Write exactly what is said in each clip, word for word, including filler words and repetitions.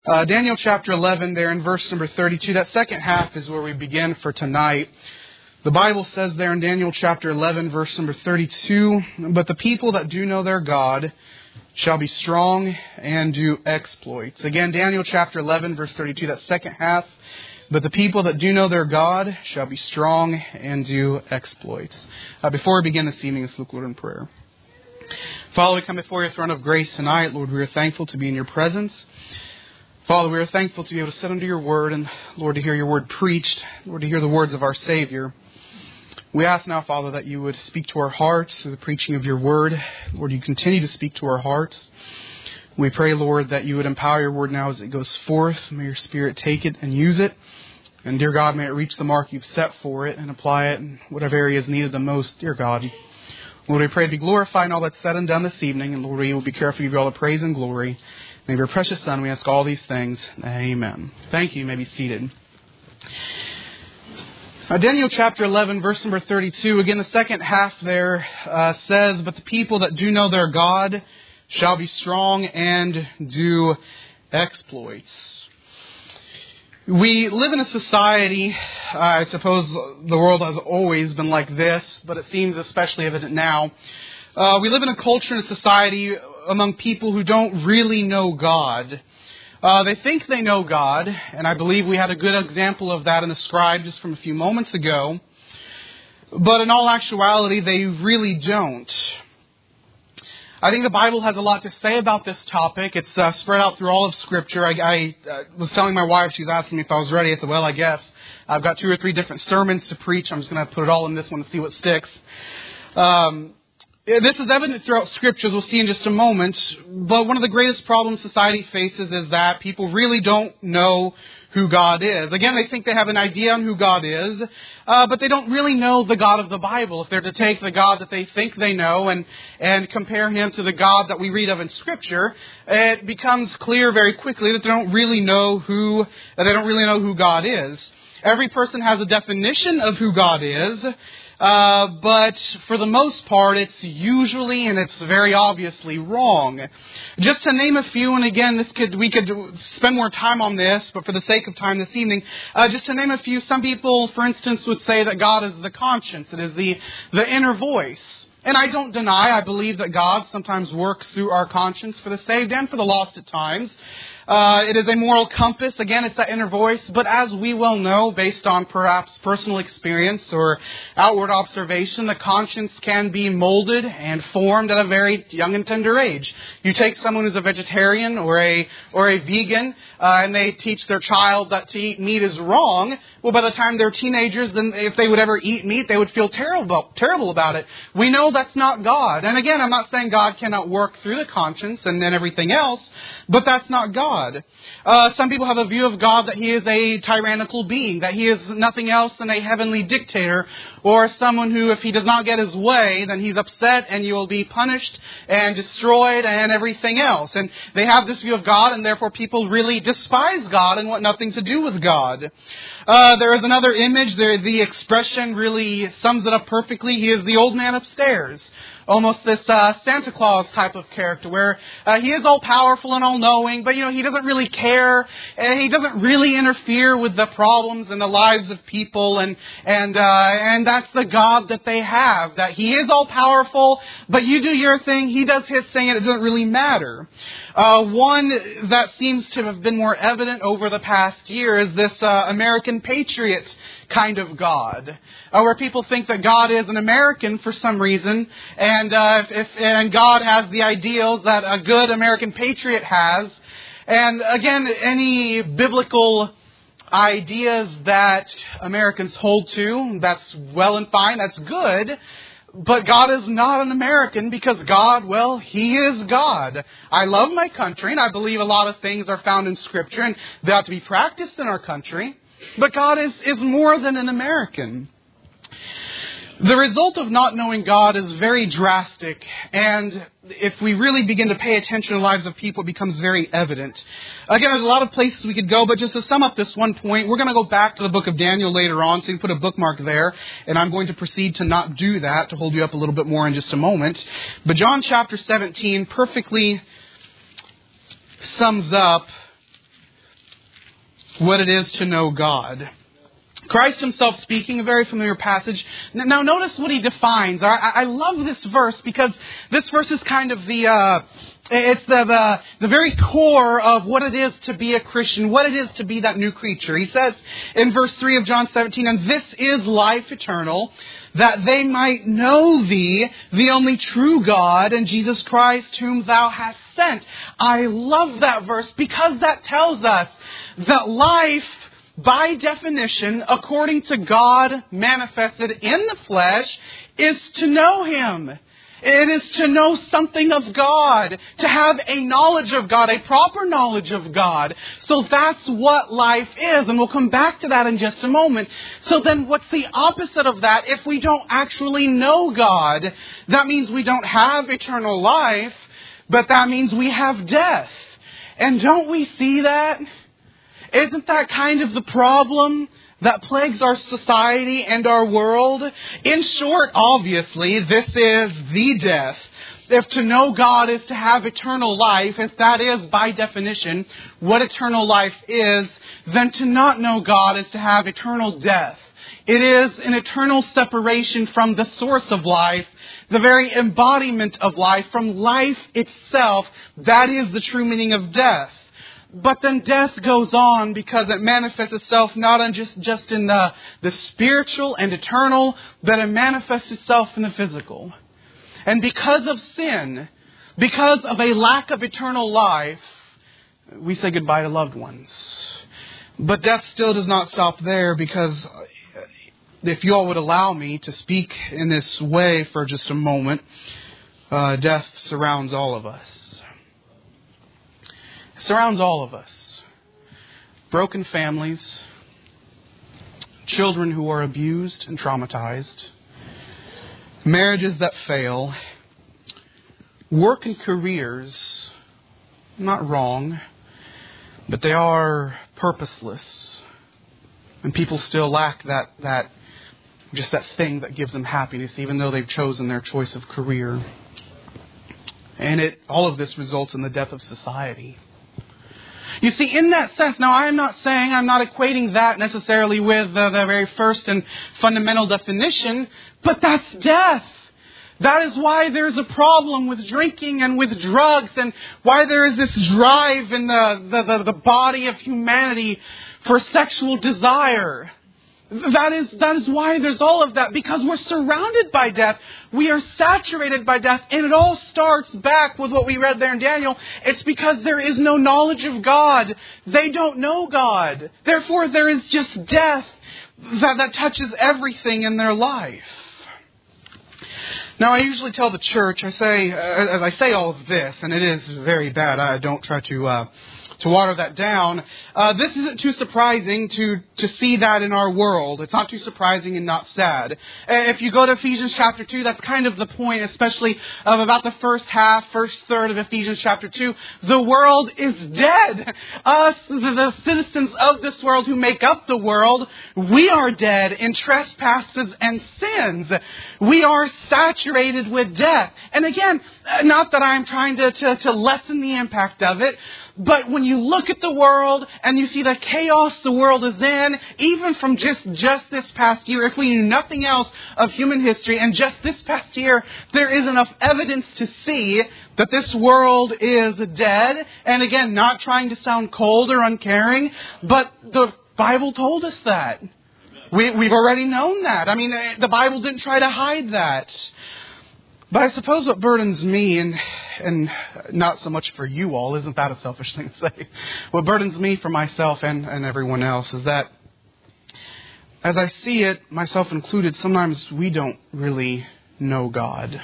Uh, Daniel chapter eleven there in verse number thirty-two, that second half is where we begin for tonight. The Bible says there in Daniel chapter eleven, verse number thirty-two, "But the people that do know their God shall be strong and do exploits." Again, Daniel chapter eleven, verse thirty-two, that second half. "But the people that do know their God shall be strong and do exploits." Uh, before we begin this evening, let's look, Lord, in prayer. Father, we come before your throne of grace tonight. Lord, we are thankful to be in your presence. Father, we are thankful to be able to sit under your word and, Lord, to hear your word preached. Lord, to hear the words of our Savior. We ask now, Father, that you would speak to our hearts through the preaching of your word. Lord, you continue to speak to our hearts. We pray, Lord, that you would empower your word now as it goes forth. May your Spirit take it and use it. And, dear God, may it reach the mark you've set for it and apply it in whatever area is needed the most, dear God. Lord, we pray to be glorified in all that's said and done this evening. And, Lord, we will be careful to give you all the praise and glory. In the name of your precious Son, we ask all these things. Amen. Thank you. You may be seated. Uh, Daniel chapter eleven, verse number thirty-two. Again, the second half there uh, says, "But the people that do know their God shall be strong and do exploits." We live in a society, uh, I suppose the world has always been like this, but it seems especially evident now. Uh, we live in a culture and a society among people who don't really know God. Uh, they think they know God, and I believe we had a good example of that in the scribe just from a few moments ago. But in all actuality, they really don't. I think the Bible has a lot to say about this topic. It's uh, spread out through all of Scripture. I, I uh, was telling my wife, she was asking me if I was ready. I said, well, I guess. I've got two or three different sermons to preach. I'm just going to put it all in this one to see what sticks. Um... This is evident throughout Scripture, as we'll see in just a moment. But one of the greatest problems society faces is that people really don't know who God is. Again, they think they have an idea on who God is, uh, but they don't really know the God of the Bible. If they're to take the God that they think they know and, and compare him to the God that we read of in Scripture, it becomes clear very quickly that they don't really know who, that they don't really know who God is. Every person has a definition of who God is. Uh, but for the most part, it's usually and it's very obviously wrong. Just to name a few, and again, this could we could spend more time on this, but for the sake of time this evening, uh, just to name a few, some people, for instance, would say that God is the conscience. It is the, the inner voice. And I don't deny, I believe that God sometimes works through our conscience for the saved and for the lost at times. Uh, it is a moral compass. Again, it's that inner voice. But as we well know, based on perhaps personal experience or outward observation, the conscience can be molded and formed at a very young and tender age. You take someone who's a vegetarian or a or a vegan, uh, and they teach their child that to eat meat is wrong. Well, by the time they're teenagers, then if they would ever eat meat, they would feel terrible, terrible about it. We know that's not God. And again, I'm not saying God cannot work through the conscience and then everything else, but that's not God. Uh, some people have a view of God that he is a tyrannical being, that he is nothing else than a heavenly dictator, or someone who, if he does not get his way, then he's upset and you will be punished and destroyed and everything else. And they have this view of God, and therefore people really despise God and want nothing to do with God. Uh, there is another image, there, the expression really sums it up perfectly. He is the old man upstairs. Almost this uh, Santa Claus type of character where uh, he is all-powerful and all-knowing, but, you know, he doesn't really care, and he doesn't really interfere with the problems and the lives of people, and and uh, and that's the God that they have, that he is all-powerful, but you do your thing, he does his thing, and it doesn't really matter. Uh, one that seems to have been more evident over the past year is this uh, American patriot kind of God, uh, where people think that God is an American for some reason, and uh, if, if and God has the ideals that a good American patriot has. And again, any biblical ideas that Americans hold to, that's well and fine, that's good. But God is not an American because God, well, he is God. I love my country, and I believe a lot of things are found in Scripture, and they ought to be practiced in our country. But God is, is more than an American. The result of not knowing God is very drastic, and if we really begin to pay attention to the lives of people, it becomes very evident. Again, there's a lot of places we could go, but just to sum up this one point, we're going to go back to the book of Daniel later on, so you can put a bookmark there, and I'm going to proceed to not do that, to hold you up a little bit more in just a moment. But John chapter seventeen perfectly sums up what it is to know God. Christ himself speaking, a very familiar passage. Now notice what he defines. I, I love this verse because this verse is kind of the, uh, it's the, the, the very core of what it is to be a Christian, what it is to be that new creature. He says in verse three of John seventeen, "And this is life eternal, that they might know thee, the only true God, and Jesus Christ, whom thou hast sent." I love that verse because that tells us that life, by definition, according to God manifested in the flesh, is to know Him. It is to know something of God, to have a knowledge of God, a proper knowledge of God. So that's what life is, and we'll come back to that in just a moment. So then what's the opposite of that? If we don't actually know God, that means we don't have eternal life, but that means we have death. And don't we see that? Isn't that kind of the problem that plagues our society and our world? In short, obviously, this is the death. If to know God is to have eternal life, if that is by definition what eternal life is, then to not know God is to have eternal death. It is an eternal separation from the source of life, the very embodiment of life, from life itself. That is the true meaning of death. But then death goes on because it manifests itself not in just, just in the, the spiritual and eternal, but it manifests itself in the physical. And because of sin, because of a lack of eternal life, we say goodbye to loved ones. But death still does not stop there, because if you all would allow me to speak in this way for just a moment, uh, death surrounds all of us. Surrounds all of us. Broken families, children who are abused and traumatized, marriages that fail, work and careers, not wrong, but they are purposeless. And people still lack that, that just that thing that gives them happiness, even though they've chosen their choice of career. And it all of this results in the death of society. You see, in that sense, now I am not saying, I'm not equating that necessarily with the, the very first and fundamental definition, but that's death. That is why there's a problem with drinking and with drugs, and why there is this drive in the, the, the, the body of humanity for sexual desire. That is, that is why there's all of that, because we're surrounded by death. We are saturated by death, and it all starts back with what we read there in Daniel. It's because there is no knowledge of God. They don't know God. Therefore, there is just death that, that touches everything in their life. Now, I usually tell the church, I say, as I say all of this, and it is very bad. I don't try to uh, to water that down. Uh, this isn't too surprising to, to see that in our world. It's not too surprising and not sad. If you go to Ephesians chapter two, that's kind of the point, especially of about the first half, first third of Ephesians chapter two. The world is dead. Us, the, the citizens of this world who make up the world, we are dead in trespasses and sins. We are saturated with death. And again, not that I'm trying to, to, to lessen the impact of it, but when you look at the world and you see the chaos the world is in, even from just, just this past year, if we knew nothing else of human history, and just this past year, there is enough evidence to see that this world is dead. And again, not trying to sound cold or uncaring, but the Bible told us that. We, we've already known that. I mean, the Bible didn't try to hide that. But I suppose what burdens me, and and not so much for you all, isn't that a selfish thing to say? What burdens me for myself and, and everyone else is that as I see it, myself included, sometimes we don't really know God.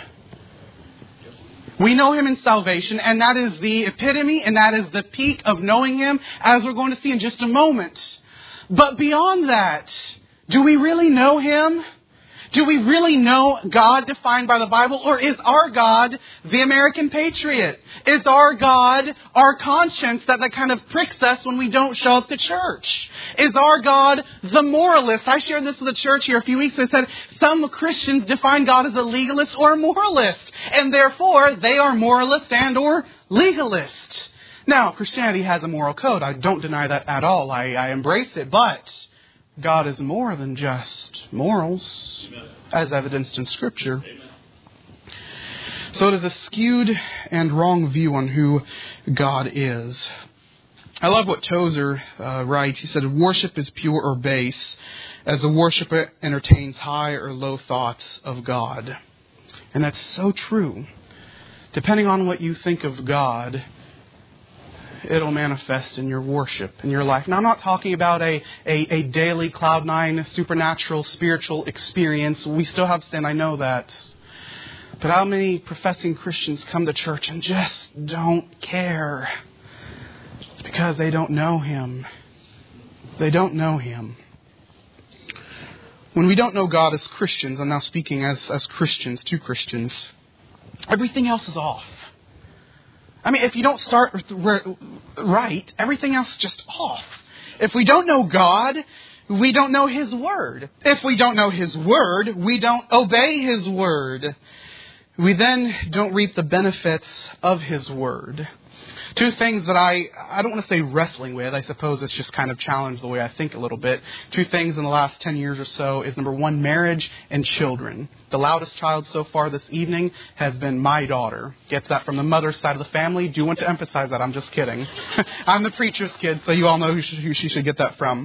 We know Him in salvation, and that is the epitome, and that is the peak of knowing Him, as we're going to see in just a moment. But beyond that, do we really know Him? Do we really know God defined by the Bible? Or is our God the American patriot? Is our God our conscience that, that kind of pricks us when we don't show up to church? Is our God the moralist? I shared this with the church here a few weeks ago. I said some Christians define God as a legalist or a moralist. And therefore, they are moralist and or legalist. Now, Christianity has a moral code. I don't deny that at all. I, I embrace it. But God is more than just morals, Amen. As evidenced in Scripture. Amen. So it is a skewed and wrong view on who God is. I love what Tozer uh, writes. He said, worship is pure or base, as the worshiper entertains high or low thoughts of God. And that's so true. Depending on what you think of God, it'll manifest in your worship, in your life. Now, I'm not talking about a, a, a daily cloud nine supernatural spiritual experience. We still have sin, I know that. But how many professing Christians come to church and just don't care? It's because they don't know Him. They don't know Him. When we don't know God as Christians, I'm now speaking as, as Christians, to Christians, everything else is off. I mean, if you don't start right, everything else is just off. If we don't know God, we don't know His Word. If we don't know His Word, we don't obey His Word. We then don't reap the benefits of His Word. Two things that I, I don't want to say wrestling with. I suppose it's just kind of challenged the way I think a little bit. Two things in the last ten years or so is, number one, marriage and children. The loudest child so far this evening has been my daughter. Gets that from the mother's side of the family. Do want to emphasize that. I'm just kidding. I'm the preacher's kid, so you all know who she, who she should get that from.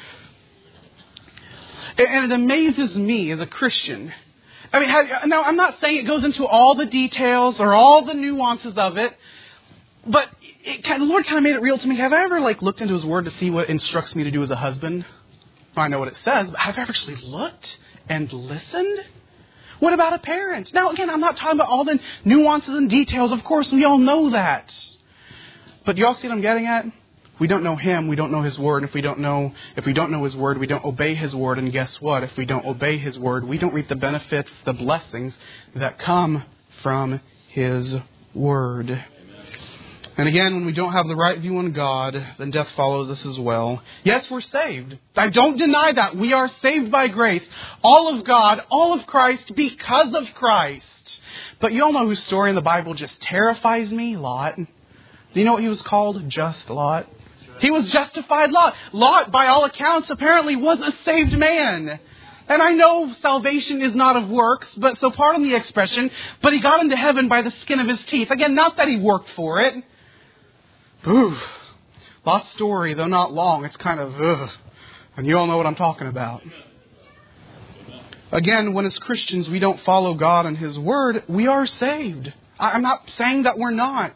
And it amazes me as a Christian. I mean, now I'm not saying it goes into all the details or all the nuances of it, but it kind of, the Lord kind of made it real to me. Have I ever like looked into His Word to see what it instructs me to do as a husband? I know what it says, but have I ever actually looked and listened? What about a parent? Now, again, I'm not talking about all the nuances and details. Of course, we all know that. But you all see what I'm getting at? We don't know Him, we don't know His Word. And if we don't know, if we don't know His Word, we don't obey His Word. And guess what? If we don't obey His Word, we don't reap the benefits, the blessings that come from His Word. Amen. And again, when we don't have the right view on God, then death follows us as well. Yes, we're saved. I don't deny that. We are saved by grace. All of God, all of Christ, because of Christ. But you all know whose story in the Bible just terrifies me? Lot. Do you know what he was called? Just Lot. He was justified Lot. Lot, by all accounts, apparently was a saved man. And I know salvation is not of works, but so pardon the expression, but he got into heaven by the skin of his teeth. Again, not that he worked for it. Ooh. Lot's story, though not long, it's kind of, ugh. And you all know what I'm talking about. Again, when as Christians we don't follow God and His Word, we are saved. I'm not saying that we're not.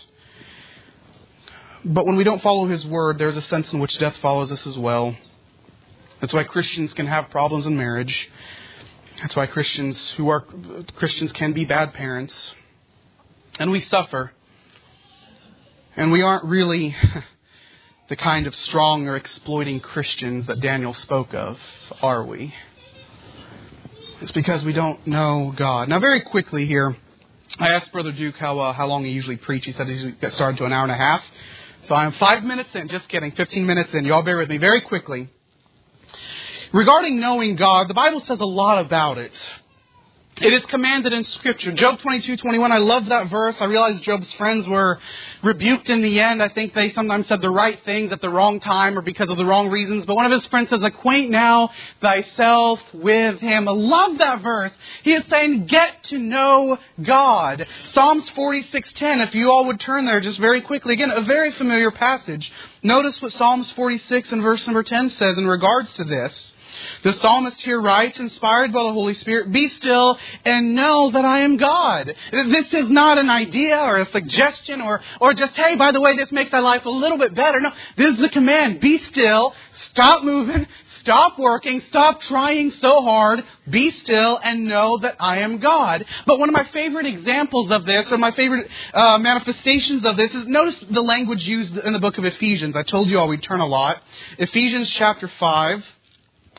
But when we don't follow His Word, there's a sense in which death follows us as well. That's why Christians can have problems in marriage. That's why Christians who are Christians can be bad parents. And we suffer. And we aren't really the kind of strong or exploiting Christians that Daniel spoke of, are we? It's because we don't know God. Now, very quickly here, I asked Brother Duke how uh, how long he usually preaches. He said he usually gets started to an hour and a half. So I'm five minutes in. Just kidding. Fifteen minutes in. You all bear with me very quickly. Regarding knowing God, the Bible says a lot about it. It is commanded in Scripture. Job twenty-two twenty-one, I love that verse. I realize Job's friends were rebuked in the end. I think they sometimes said the right things at the wrong time or because of the wrong reasons. But one of his friends says, acquaint now thyself with Him. I love that verse. He is saying, get to know God. Psalms forty-six ten, if you all would turn there just very quickly. Again, a very familiar passage. Notice what Psalms forty-six and verse number ten says in regards to this. The psalmist here writes, inspired by the Holy Spirit, be still and know that I am God. This is not an idea or a suggestion or, or just, hey, by the way, this makes my life a little bit better. No, this is the command. Be still, stop moving, stop working, stop trying so hard, be still and know that I am God. But one of my favorite examples of this, or my favorite uh, manifestations of this is, notice the language used in the book of Ephesians. I told you all we'd turn a lot. Ephesians chapter five.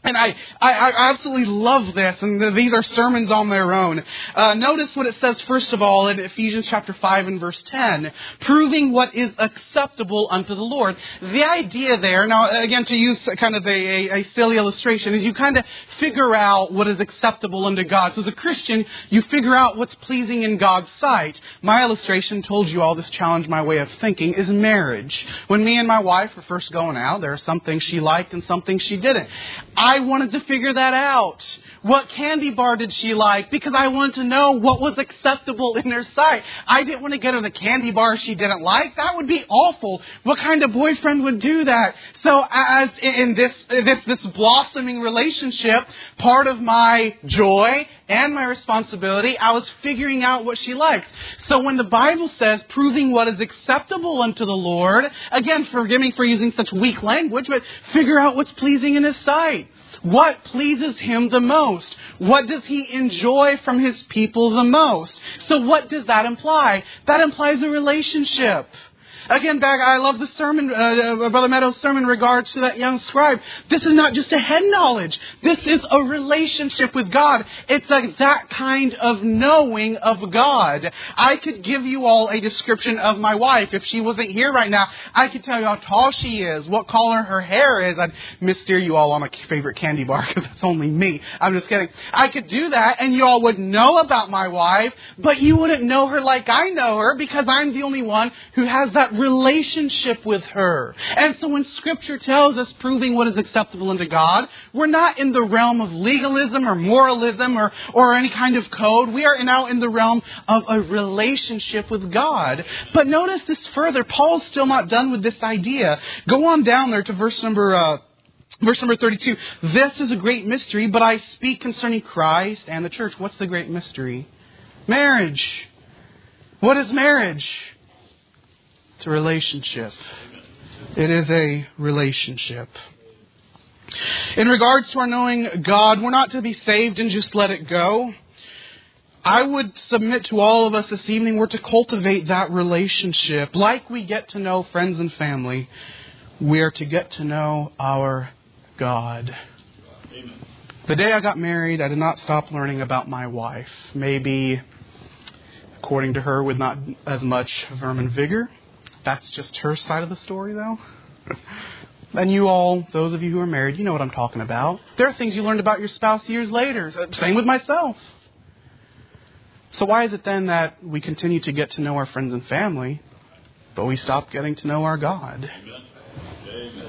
And I, I, I absolutely love this, and these are sermons on their own. Uh, notice what it says, first of all, in Ephesians chapter five and verse ten, proving what is acceptable unto the Lord. The idea there, now again to use kind of a, a, a silly illustration, is you kind of figure out what is acceptable unto God. So as a Christian, you figure out what's pleasing in God's sight. My illustration told you all this challenged my way of thinking, is marriage. When me and my wife were first going out, there are some things she liked and some things she didn't. I wanted to figure that out. What candy bar did she like? Because I wanted to know what was acceptable in her sight. I didn't want to get her the candy bar she didn't like. That would be awful. What kind of boyfriend would do that? So as in this, this, this blossoming relationship, part of my joy and my responsibility, I was figuring out what she likes. So when the Bible says proving what is acceptable unto the Lord, again, forgive me for using such weak language, but figure out what's pleasing in His sight. What pleases Him the most? What does He enjoy from His people the most? So what does that imply? That implies a relationship. Again, back, I love the sermon, uh, Brother Meadows' sermon in regards to that young scribe. This is not just a head knowledge. This is a relationship with God. It's a, that kind of knowing of God. I could give you all a description of my wife. If she wasn't here right now, I could tell you how tall she is, what color her hair is. I'd missteer you all on a favorite candy bar because that's only me. I'm just kidding. I could do that and you all would know about my wife, but you wouldn't know her like I know her because I'm the only one who has that relationship with her. And so when Scripture tells us proving what is acceptable unto God, we're not in the realm of legalism or moralism or, or any kind of code. We are now in the realm of a relationship with God. But notice this further. Paul's still not done with this idea. Go on down there to verse number uh, Verse number thirty-two. This is a great mystery, but I speak concerning Christ and the church. What's the great mystery? Marriage. What is marriage? It's a relationship. It is a relationship. In regards to our knowing God, we're not to be saved and just let it go. I would submit to all of us this evening, we're to cultivate that relationship. Like we get to know friends and family, we are to get to know our God. Amen. The day I got married, I did not stop learning about my wife. Maybe, according to her, with not as much verve and vigor. That's just her side of the story, though. And you all, those of you who are married, you know what I'm talking about. There are things you learned about your spouse years later. Same with myself. So why is it then that we continue to get to know our friends and family, but we stop getting to know our God? Amen.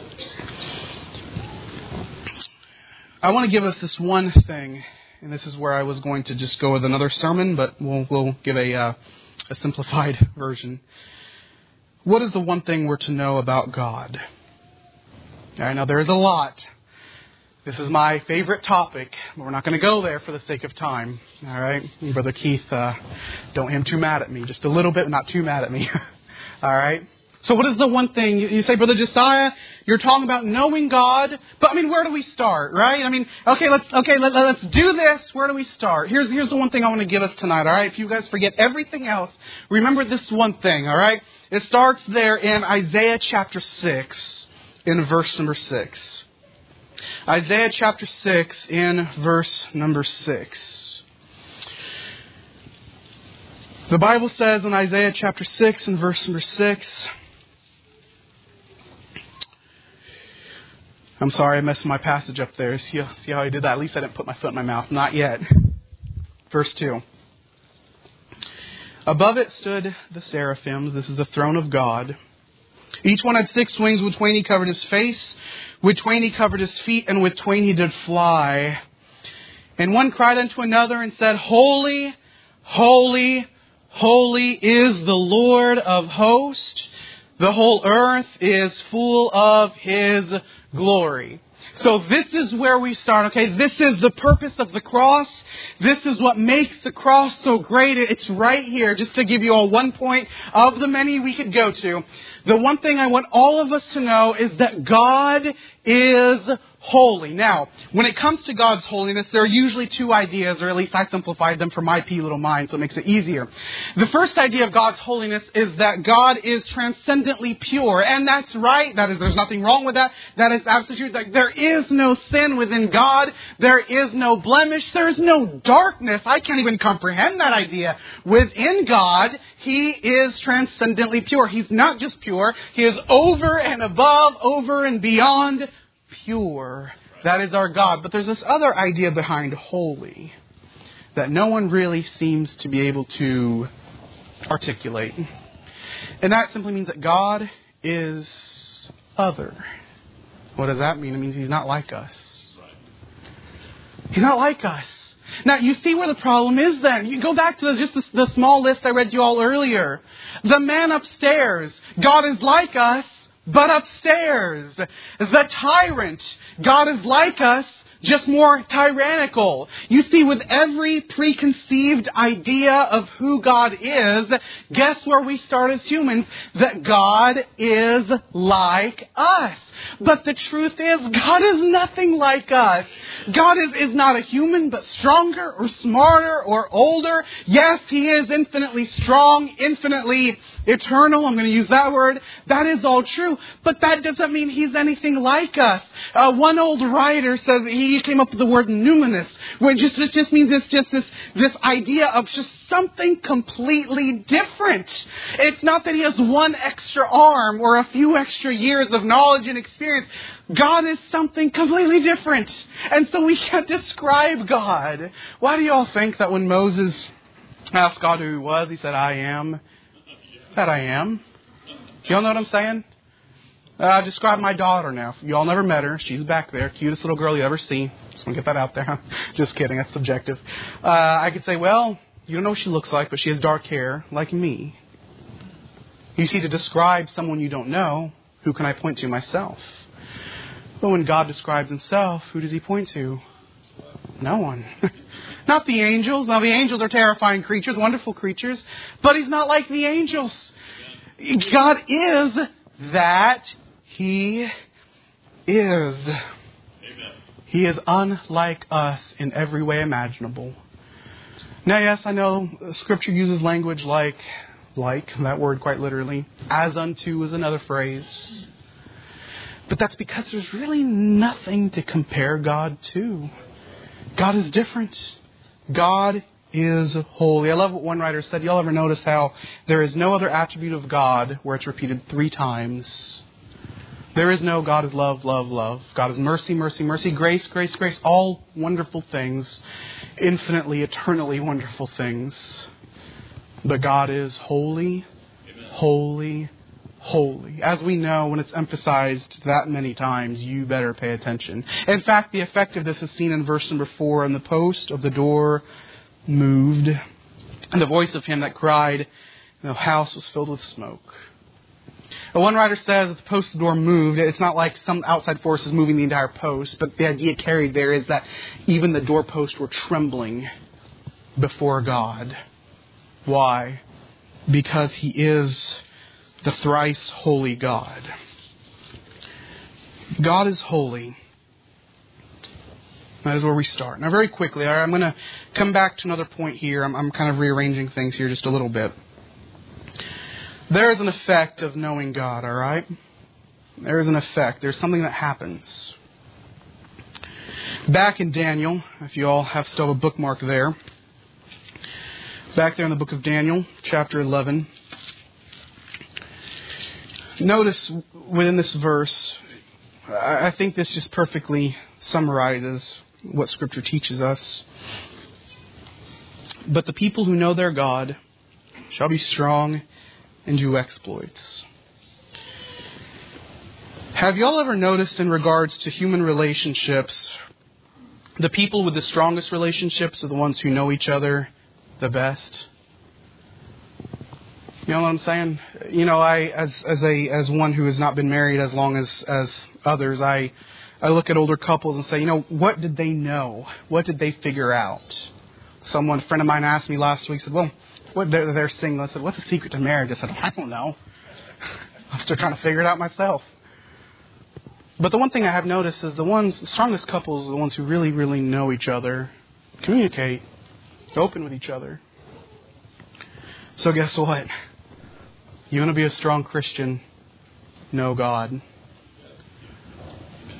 I want to give us this one thing, and this is where I was going to just go with another sermon, but we'll, we'll give a, uh, a simplified version. What is the one thing we're to know about God? All right, now there is a lot. This is my favorite topic, but we're not going to go there for the sake of time. All right, Brother Keith, uh, don't him too mad at me. Just a little bit, not too mad at me. All right. So what is the one thing? You say, Brother Josiah, you're talking about knowing God, but I mean, where do we start, right? I mean, okay, let's okay, let, let's do this. Where do we start? Here's here's the one thing I want to give us tonight, all right? If you guys forget everything else, remember this one thing, all right? It starts there in Isaiah chapter six, in verse number six. Isaiah chapter six, in verse number six. The Bible says in Isaiah chapter six, in verse number six, I'm sorry, I messed my passage up there. See, see how I did that? At least I didn't put my foot in my mouth. Not yet. Verse two. Above it stood the seraphims. This is the throne of God. Each one had six wings. With twain he covered his face. With twain he covered his feet. And with twain he did fly. And one cried unto another and said, Holy, holy, holy is the Lord of hosts. The whole earth is full of His glory. So this is where we start, okay? This is the purpose of the cross. This is what makes the cross so great. It's right here, just to give you all one point of the many we could go to. The one thing I want all of us to know is that God is holy. Now, when it comes to God's holiness, there are usually two ideas, or at least I simplified them for my pea little mind, so it makes it easier. The first idea of God's holiness is that God is transcendently pure. And that's right. That is, there's nothing wrong with that. That is absolutely true. Like, there There is no sin within God. There is no blemish. There is no darkness. I can't even comprehend that idea. Within God, He is transcendently pure. He's not just pure. He is over and above, over and beyond pure. That is our God. But there's this other idea behind holy that no one really seems to be able to articulate. And that simply means that God is other. What does that mean? It means He's not like us. He's not like us. Now, you see where the problem is then. You go back to the, just the, the small list I read to you all earlier. The man upstairs. God is like us, but upstairs. The tyrant. God is like us, just more tyrannical. You see, with every preconceived idea of who God is, guess where we start as humans? That God is like us. But the truth is, God is nothing like us. God is, is not a human, but stronger or smarter or older. Yes, He is infinitely strong, infinitely eternal. I'm going to use that word. That is all true. But that doesn't mean He's anything like us. Uh, one old writer says, he came up with the word numinous, which just, it just means it's just this, this idea of just something completely different. It's not that He has one extra arm or a few extra years of knowledge and experience. God is something completely different. And so we can't describe God. Why do you all think that when Moses asked God who He was, He said, I am that I am? You all know what I'm saying? Uh, describe my daughter now. You all never met her. She's back there. Cutest little girl you ever see. Just want to get that out there. Just kidding. That's subjective. Uh, I could say, well, you don't know what she looks like, but she has dark hair like me. You see, to describe someone you don't know, who can I point to? Myself. But when God describes Himself, who does He point to? No one. Not the angels. Now, the angels are terrifying creatures, wonderful creatures, but He's not like the angels. God is that He is. Amen. He is unlike us in every way imaginable. Now, yes, I know Scripture uses language like, like, that word quite literally. As unto is another phrase. But that's because there's really nothing to compare God to. God is different. God is holy. I love what one writer said. Y'all ever notice how there is no other attribute of God where it's repeated three times? There is no God is love, love, love. God is mercy, mercy, mercy, grace, grace, grace. All wonderful things. Infinitely, eternally wonderful things. But God is holy, Amen. Holy, holy. As we know, when it's emphasized that many times, you better pay attention. In fact, the effect of this is seen in verse number four. And the post of the door moved, and the voice of him that cried, the house was filled with smoke. Now, one writer says that the post of the door moved. It's not like some outside force is moving the entire post, but the idea carried there is that even the doorposts were trembling before God. Why? Because He is the thrice holy God. God is holy. That is where we start. Now, very quickly, I'm going to come back to another point here. I'm, I'm kind of rearranging things here just a little bit. There is an effect of knowing God, all right? There is an effect. There's something that happens. Back in Daniel, if you all have still a bookmark there, back there in the book of Daniel, chapter eleven, notice within this verse, I think this just perfectly summarizes what Scripture teaches us. But the people who know their God shall be strong and do exploits. Have you all ever noticed in regards to human relationships, the people with the strongest relationships are the ones who know each other the best? You know what I'm saying? You know, I as as a as one who has not been married as long as as others, I I look at older couples and say, you know, what did they know? What did they figure out? Someone, a friend of mine asked me last week, said, well, what they're, they're single. I said, what's the secret to marriage? I said, I don't know. I'm still trying to figure it out myself. But the one thing I have noticed is the ones, the strongest couples are the ones who really, really know each other, communicate, open with each other. So guess what? You want to be a strong Christian? Know God.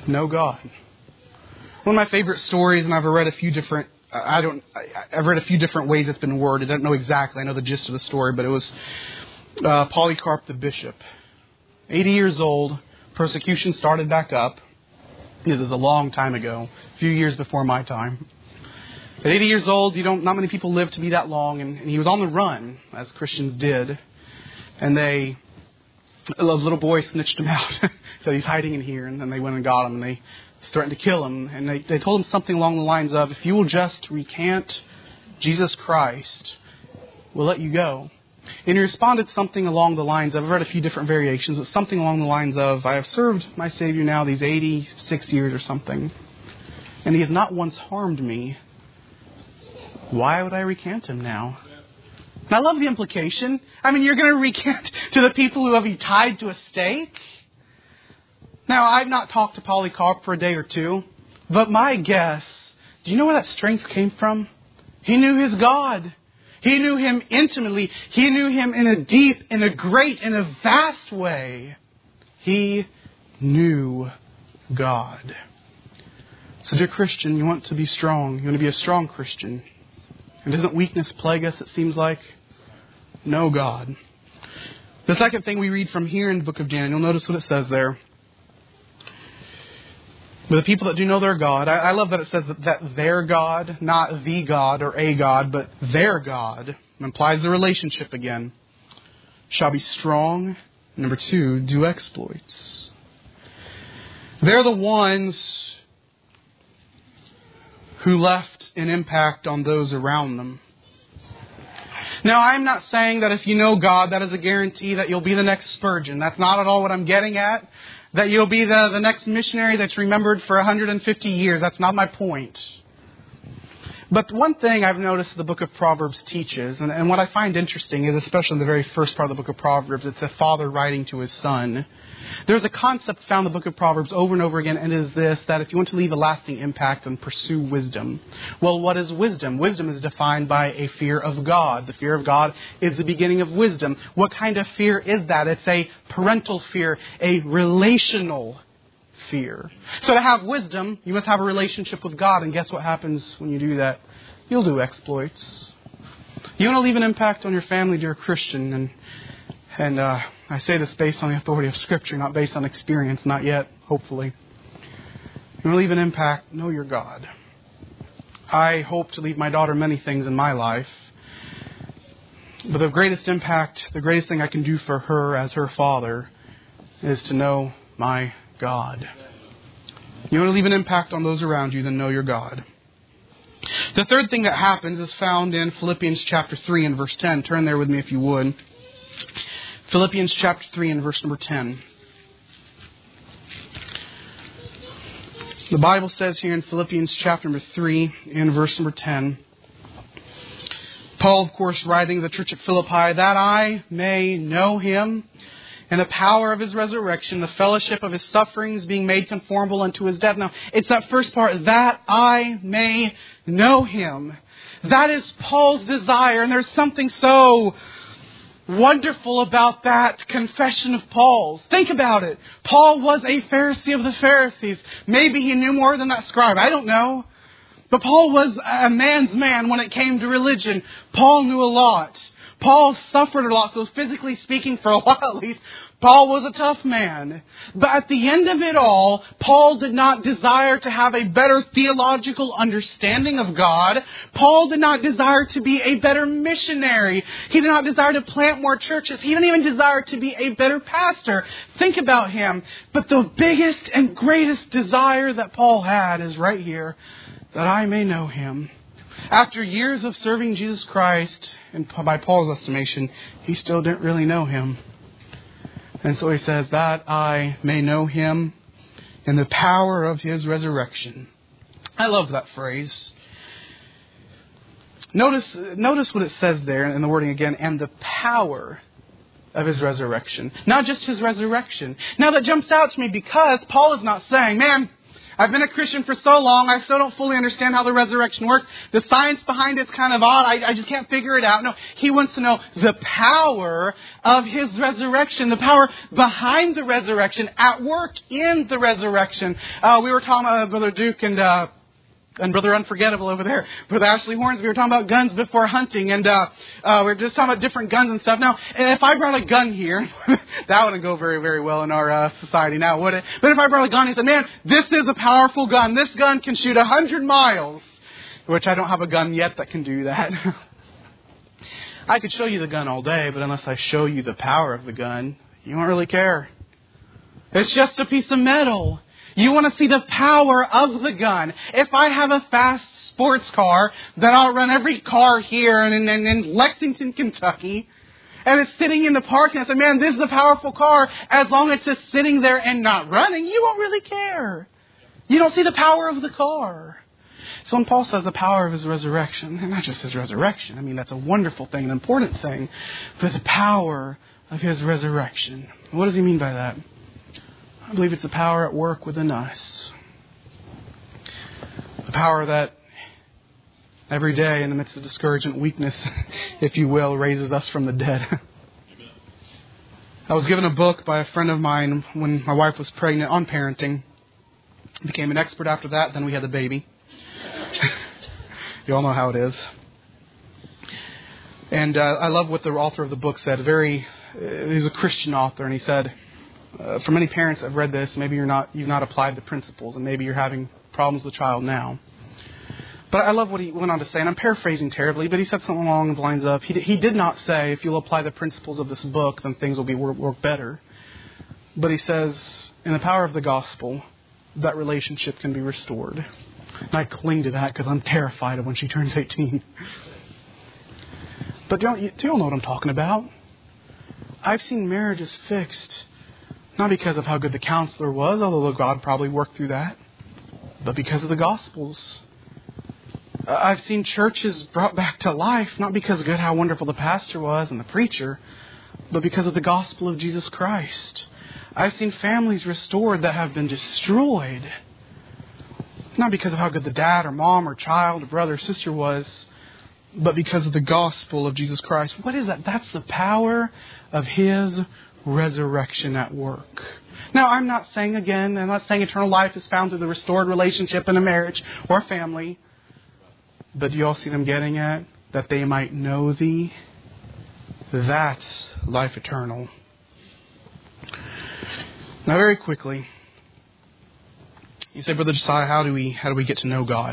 know God. One of my favorite stories, and I've read a few different, I don't, I've read a few different ways it's been worded. I don't know exactly. I know the gist of the story, but it was uh, Polycarp the bishop. eighty years old, persecution started back up. This is a long time ago, a few years before my time. At eighty years old, you don't, not many people live to be that long, and, and he was on the run, as Christians did. And they, a little boy snitched him out. Said he's hiding in here, and then they went and got him, and they threatened to kill him. And they, they told him something along the lines of, if you will just recant Jesus Christ, we'll let you go. And he responded something along the lines of, I've read a few different variations, but something along the lines of, I have served my Savior now these eighty-six years or something, and he has not once harmed me. Why would I recant him now? And I love the implication. I mean, you're going to recant to the people who have you tied to a stake? Now, I've not talked to Polycarp for a day or two, but my guess, do you know where that strength came from? He knew his God. He knew him intimately. He knew him in a deep, in a great, in a vast way. He knew God. So, dear Christian, you want to be strong. You want to be a strong Christian. And doesn't weakness plague us, it seems like? Know God. The second thing we read from here in the book of Daniel, notice what it says there. But the people that do know their God, I, I love that it says that, that their God, not the God or a God, but their God, implies the relationship again, shall be strong. Number two, do exploits. They're the ones who left an impact on those around them. Now, I'm not saying that if you know God, that is a guarantee that you'll be the next Spurgeon. That's not at all what I'm getting at. That you'll be the, the next missionary that's remembered for one hundred fifty years. That's not my point. But one thing I've noticed the book of Proverbs teaches, and, and what I find interesting is, especially in the very first part of the book of Proverbs, it's a father writing to his son. There's a concept found in the book of Proverbs over and over again, and it is this, that if you want to leave a lasting impact, then pursue wisdom. Well, what is wisdom? Wisdom is defined by a fear of God. The fear of God is the beginning of wisdom. What kind of fear is that? It's a parental fear, a relational fear. So to have wisdom, you must have a relationship with God. And guess what happens when you do that? You'll do exploits. You want to leave an impact on your family, dear Christian. And and uh, I say this based on the authority of Scripture, not based on experience, not yet, hopefully. You want to leave an impact, know your God. I hope to leave my daughter many things in my life. But the greatest impact, the greatest thing I can do for her as her father is to know my God. You want to leave an impact on those around you, then know your God. The third thing that happens is found in Philippians chapter three and verse ten. Turn there with me if you would. Philippians chapter three and verse number ten. The Bible says here in Philippians chapter number three and verse number ten. Paul, of course, writing to the church at Philippi, that I may know him and the power of his resurrection, the fellowship of his sufferings, being made conformable unto his death. Now, it's that first part, that I may know him. That is Paul's desire, and there's something so wonderful about that confession of Paul's. Think about it. Paul was a Pharisee of the Pharisees. Maybe he knew more than that scribe. I don't know. But Paul was a man's man when it came to religion. Paul knew a lot. Paul suffered a lot, so physically speaking, for a while at least, Paul was a tough man. But at the end of it all, Paul did not desire to have a better theological understanding of God. Paul did not desire to be a better missionary. He did not desire to plant more churches. He didn't even desire to be a better pastor. Think about him. But the biggest and greatest desire that Paul had is right here, that I may know him. After years of serving Jesus Christ, and by Paul's estimation, he still didn't really know him. And so he says, that I may know him in the power of his resurrection. I love that phrase. Notice, notice what it says there in the wording again, and the power of his resurrection. Not just his resurrection. Now that jumps out to me because Paul is not saying, man, I've been a Christian for so long, I still don't fully understand how the resurrection works. The science behind it's kind of odd. I, I just can't figure it out. No, he wants to know the power of His resurrection, the power behind the resurrection, at work in the resurrection. Uh, we were talking about Brother Duke and... Uh, And Brother Unforgettable over there, Brother Ashley Horns, we were talking about guns before hunting, and uh, uh, we were just talking about different guns and stuff. Now, if I brought a gun here, that wouldn't go very, very well in our uh, society now, would it? But if I brought a gun and said, man, this is a powerful gun. This gun can shoot one hundred miles, which I don't have a gun yet that can do that. I could show you the gun all day, but unless I show you the power of the gun, you won't really care. It's just a piece of metal. You want to see the power of the gun. If I have a fast sports car that I'll run every car here and in, in, in Lexington, Kentucky, and it's sitting in the parking, I say, man, this is a powerful car. As long as it's just sitting there and not running, you won't really care. You don't see the power of the car. So when Paul says the power of His resurrection, and not just His resurrection, I mean, that's a wonderful thing, an important thing, but the power of His resurrection. What does he mean by that? I believe it's the power at work within us. The power that every day in the midst of discouragement, weakness, if you will, raises us from the dead. I was given a book by a friend of mine when my wife was pregnant on parenting. Became an expert after that. Then we had the baby. You all know how it is. And uh, I love what the author of the book said. Very, uh, he's a Christian author, and he said, Uh, for many parents that have read this, maybe you're not, you've not applied the principles, and maybe you're having problems with the child now. But I love what he went on to say, and I'm paraphrasing terribly, but he said something along the lines of, he, he did not say, if you'll apply the principles of this book, then things will be work, work better. But he says, in the power of the gospel, that relationship can be restored. And I cling to that because I'm terrified of when she turns eighteen. But don't you, do you all know what I'm talking about? I've seen marriages fixed. Not because of how good the counselor was, although God probably worked through that, but because of the Gospels. I've seen churches brought back to life, not because of good, how wonderful the pastor was and the preacher, but because of the gospel of Jesus Christ. I've seen families restored that have been destroyed, not because of how good the dad or mom or child or brother or sister was, but because of the gospel of Jesus Christ. What is that? That's the power of His resurrection at work. Now, I'm not saying again, I'm not saying eternal life is found through the restored relationship in a marriage or a family. But do you all see them getting at? That they might know Thee. That's life eternal. Now, very quickly, you say, Brother Josiah, how do we how do we get to know God?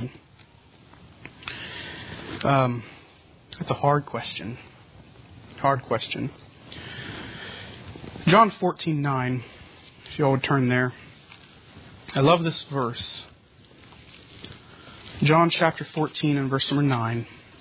Um, that's a hard question. Hard question. John fourteen nine, if you all would turn there. I love this verse. John chapter fourteen and verse number nine.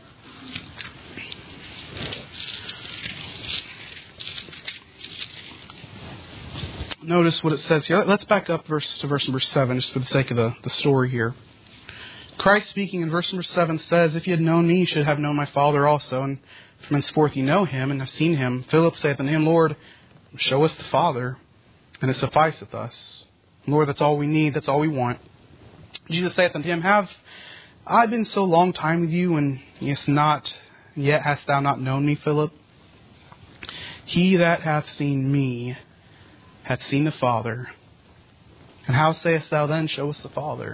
Notice what it says here. Let's back up verse to verse number seven, just for the sake of the, the story here. Christ speaking in verse number seven says, if you had known me, you should have known my Father also. And from henceforth you know Him and have seen Him. Philip saith unto Him, Lord, show us the Father, and it sufficeth us. Lord, that's all we need. That's all we want. Jesus saith unto him, have I been so long time with you, and yes, not yet hast thou not known me, Philip? He that hath seen me hath seen the Father. And how sayest thou then, show us the Father?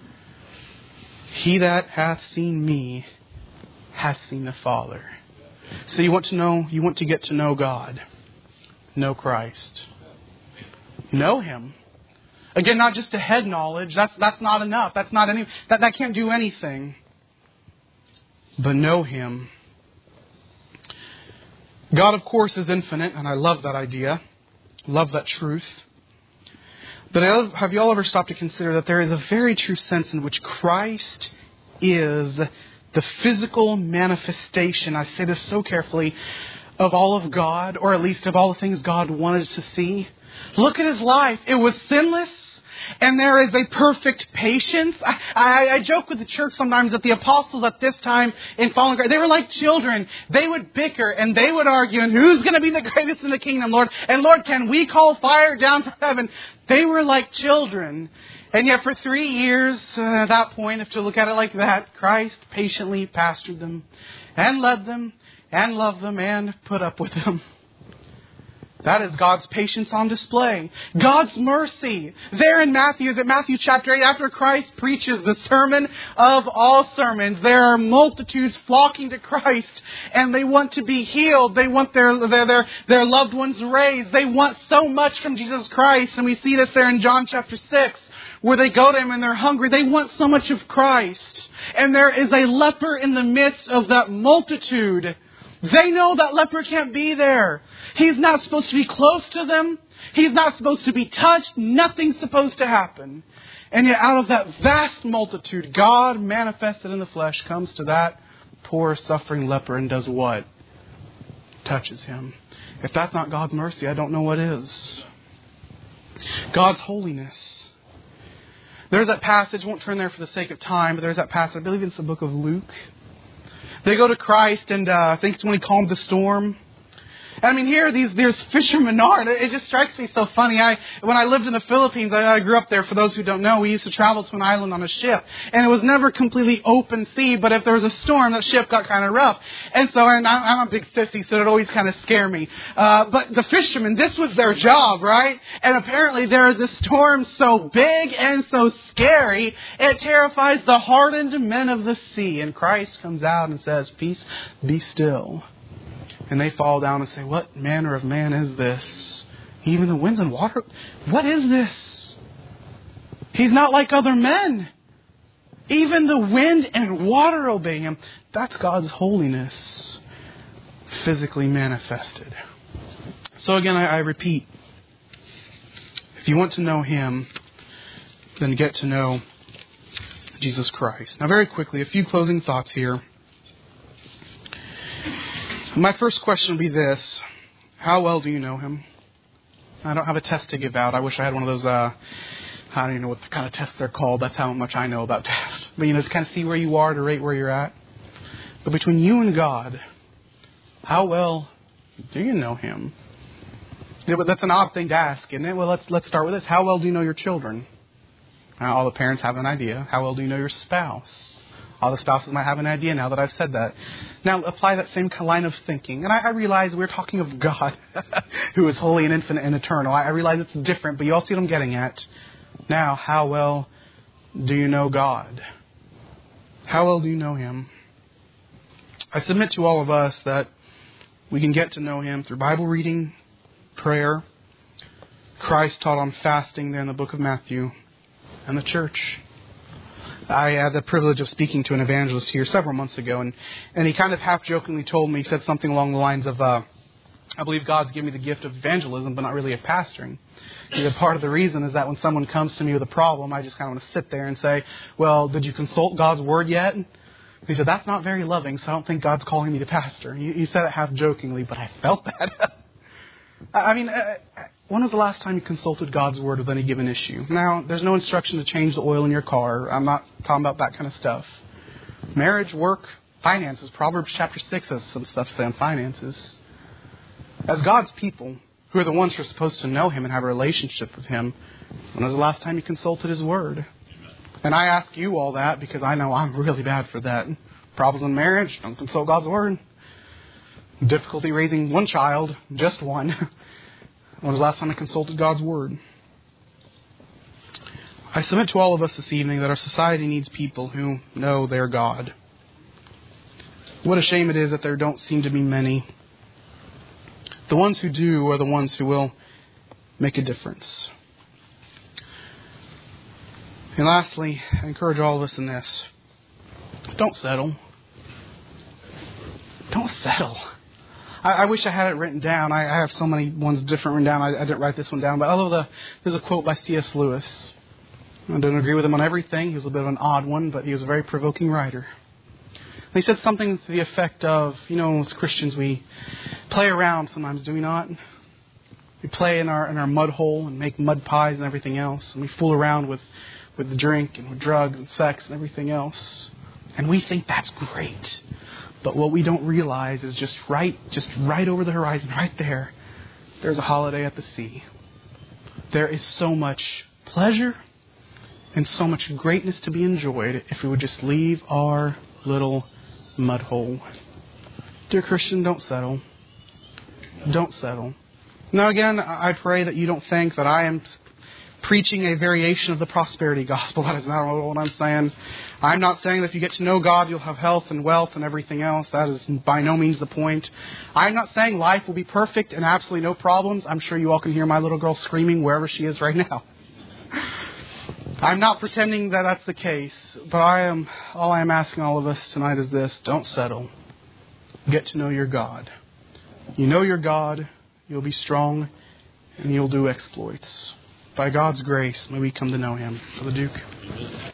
He that hath seen me hath seen the Father. So you want to know, you want to get to know God. Know Christ. Know Him. Again, not just a head knowledge. That's that's not enough. That's not any that, that can't do anything. But know Him. God, of course, is infinite, and I love that idea. Love that truth. But have you all ever stopped to consider that there is a very true sense in which Christ is the physical manifestation, I say this so carefully, of all of God, or at least of all the things God wanted us to see? Look at His life. It was sinless. And there is a perfect patience. I, I, I joke with the church sometimes that the apostles at this time in fallen Christ, they were like children. They would bicker and they would argue, and who's going to be the greatest in the kingdom, Lord? And Lord, can we call fire down from heaven? They were like children. And yet for three years, uh, at that point, if you look at it like that, Christ patiently pastored them and led them and loved them and put up with them. That is God's patience on display. God's mercy. There in Matthew, is it Matthew chapter eight, after Christ preaches the sermon of all sermons, there are multitudes flocking to Christ and they want to be healed. They want their, their, their, their loved ones raised. They want so much from Jesus Christ. And we see this there in John chapter six, where they go to Him and they're hungry. They want so much of Christ. And there is a leper in the midst of that multitude. They know that leper can't be there. He's not supposed to be close to them. He's not supposed to be touched. Nothing's supposed to happen. And yet out of that vast multitude, God manifested in the flesh comes to that poor suffering leper and does what? Touches him. If that's not God's mercy, I don't know what is. God's holiness. There's that passage, I won't turn there for the sake of time, but there's that passage, I believe it's the book of Luke. They go to Christ, and uh, I think it's when He calmed the storm. I mean, here, these there's fishermen are. It just strikes me so funny. I When I lived in the Philippines, I, I grew up there. For those who don't know, we used to travel to an island on a ship. And it was never completely open sea, but if there was a storm, that ship got kind of rough. And so, and I'm, I'm a big sissy, so it always kind of scared me. Uh, but the fishermen, this was their job, right? And apparently there is a storm so big and so scary, it terrifies the hardened men of the sea. And Christ comes out and says, "Peace, be still." And they fall down and say, "What manner of man is this? Even the winds and water? What is this? He's not like other men. Even the wind and water obey Him." That's God's holiness physically manifested. So again, I, I repeat, if you want to know Him, then get to know Jesus Christ. Now very quickly, a few closing thoughts here. My first question would be this. How well do you know Him? I don't have a test to give out. I wish I had one of those, uh, I don't even know what the kind of tests they're called. That's how much I know about tests. But, you know, to kind of see where you are, to rate where you're at. But between you and God, how well do you know Him? Yeah, but that's an odd thing to ask, isn't it? Well, let's let's start with this. How well do you know your children? Now, all the parents have an idea. How well do you know your spouse? All the spouses might have an idea now that I've said that. Now, apply that same line of thinking. And I, I realize we're talking of God, who is holy and infinite and eternal. I, I realize it's different, but you all see what I'm getting at. Now, how well do you know God? How well do you know Him? I submit to all of us that we can get to know Him through Bible reading, prayer. Christ taught on fasting there in the book of Matthew, and the church. I had the privilege of speaking to an evangelist here several months ago, and, and he kind of half-jokingly told me, he said something along the lines of, uh, I believe God's given me the gift of evangelism, but not really of pastoring. He said, part of the reason is that when someone comes to me with a problem, I just kind of want to sit there and say, well, did you consult God's Word yet? He said, that's not very loving, so I don't think God's calling me to pastor. He, he said it half-jokingly, but I felt that. I mean, uh, when was the last time you consulted God's Word with any given issue? Now, there's no instruction to change the oil in your car. I'm not talking about that kind of stuff. Marriage, work, finances. Proverbs chapter six has some stuff to say on finances. As God's people, who are the ones who are supposed to know Him and have a relationship with Him, when was the last time you consulted His Word? And I ask you all that because I know I'm really bad for that. Problems in marriage, don't consult God's Word. Difficulty raising one child, just one. When was the last time I consulted God's Word? I submit to all of us this evening that our society needs people who know their God. What a shame it is that there don't seem to be many. The ones who do are the ones who will make a difference. And lastly, I encourage all of us in this. Don't settle. Don't settle. I, I wish I had it written down. I, I have so many ones different written down. I, I didn't write this one down. But I love the, there's a quote by C S Lewis. I don't agree with him on everything. He was a bit of an odd one, but he was a very provoking writer. And he said something to the effect of, you know, as Christians, we play around sometimes, do we not? We play in our in our mud hole and make mud pies and everything else. And we fool around with, with the drink and with drugs and sex and everything else. And we think that's great. But what we don't realize is just right, just right over the horizon, right there, there's a holiday at the sea. There is so much pleasure and so much greatness to be enjoyed if we would just leave our little mud hole. Dear Christian, don't settle. Don't settle. Now again, I pray that you don't think that I am preaching a variation of the prosperity gospel. That is not what I'm saying. I'm not saying that if you get to know God, you'll have health and wealth and everything else. That is by no means the point. I'm not saying life will be perfect and absolutely no problems. I'm sure you all can hear my little girl screaming wherever she is right now. I'm not pretending that that's the case, but I am. All I am asking all of us tonight is this: don't settle. Get to know your God. You know your God, you'll be strong, and you'll do exploits. By God's grace, may we come to know Him. Brother Duke.